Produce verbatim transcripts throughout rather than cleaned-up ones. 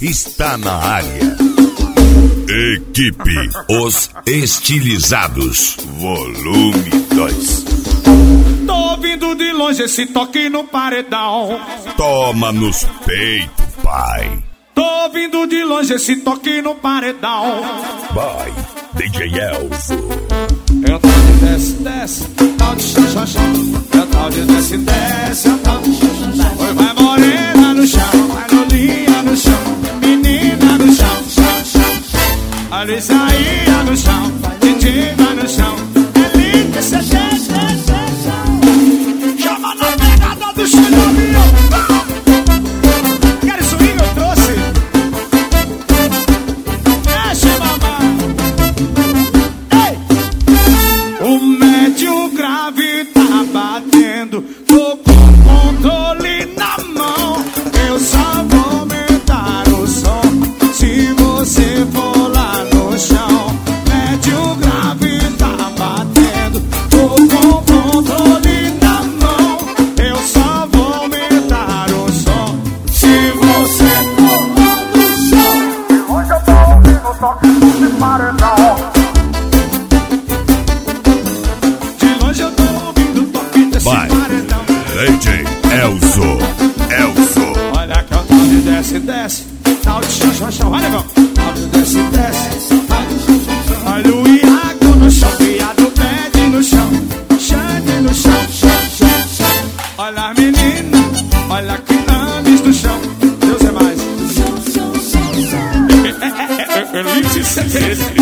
está na área. Equipe Os Estilizados, volume dois. Tô ouvindo de longe esse toque no paredão. Toma nos peitos, pai. Tô ouvindo de longe esse toque no paredão. Vai, D J Elzo. É o tal de desce, desce, tal de chão, chão, chão. É o tal de desce, desce, é o tal de chão, chão, chão. Oi, vai morena no chão, vai lolinha no chão, menina no chão, chão, chão, chão. Olha isso aí, no chão, D J vai no chão. É lindo esse desce, desce, desce. Chama na pegada do chão, quero swing, eu trouxe. Deixa mamar. Ei! O médio grave tá batendo, tô com controle na mão. Eu só vou aumentar o som se você for lá no chão. Médio grave tá batendo, tô com controle na mão. Eu só vou aumentar o som se você for lá no chão. Hoje eu tô ouvindo o toque de paredão. De longe eu tô ouvindo o toque desse Vai, paredão. D J Elzo, Elzo. Olha que o tal de desce, desce, tal de chão, chão, chão. Vai, negão. Tal de desce, desce, tal de chão, chão, chão. Olha o Iago no chão, viado pede no chão, Xande no chão, chão, chão, chão. Olha a menina, olha que ames no chão. Deus é mais. Elite secreta.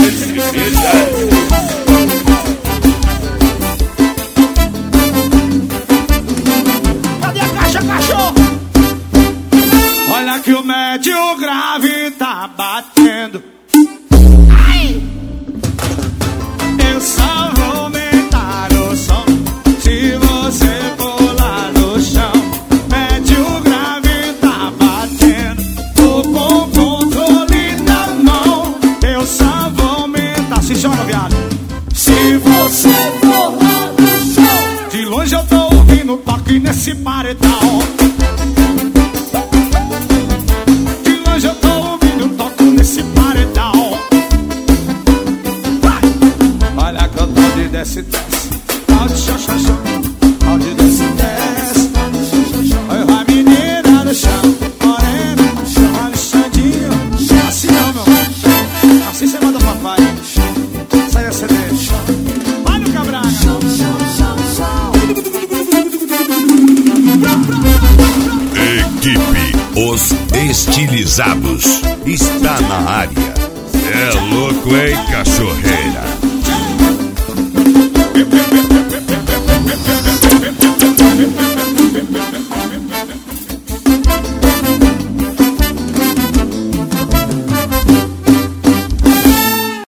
Cadê a caixa, cachorro? Olha que o médio grave tá batendo. Ai! Eu só vou aumentar o som se você for lá no chão. Médio grave tá batendo, tô com controle na mão. Eu só vou aumentar. Se joga, viado. Se você for lá no chão. De longe eu tô ouvindo toque nesse paredão. De longe eu tô ouvindo um toque nesse paredão. Vai! Olha que eu tô de desce, desce, tal de chão, chão, chão. Tal de desce, desce. Oi, vai menina no chão, morena no chão, olha o Xandinho. Assim não, meu irmão. Assim você manda o papai. Sai a C D. Vai no Cabraga. Equipe Os Estilizados está na área. É louco, hein, cachorro?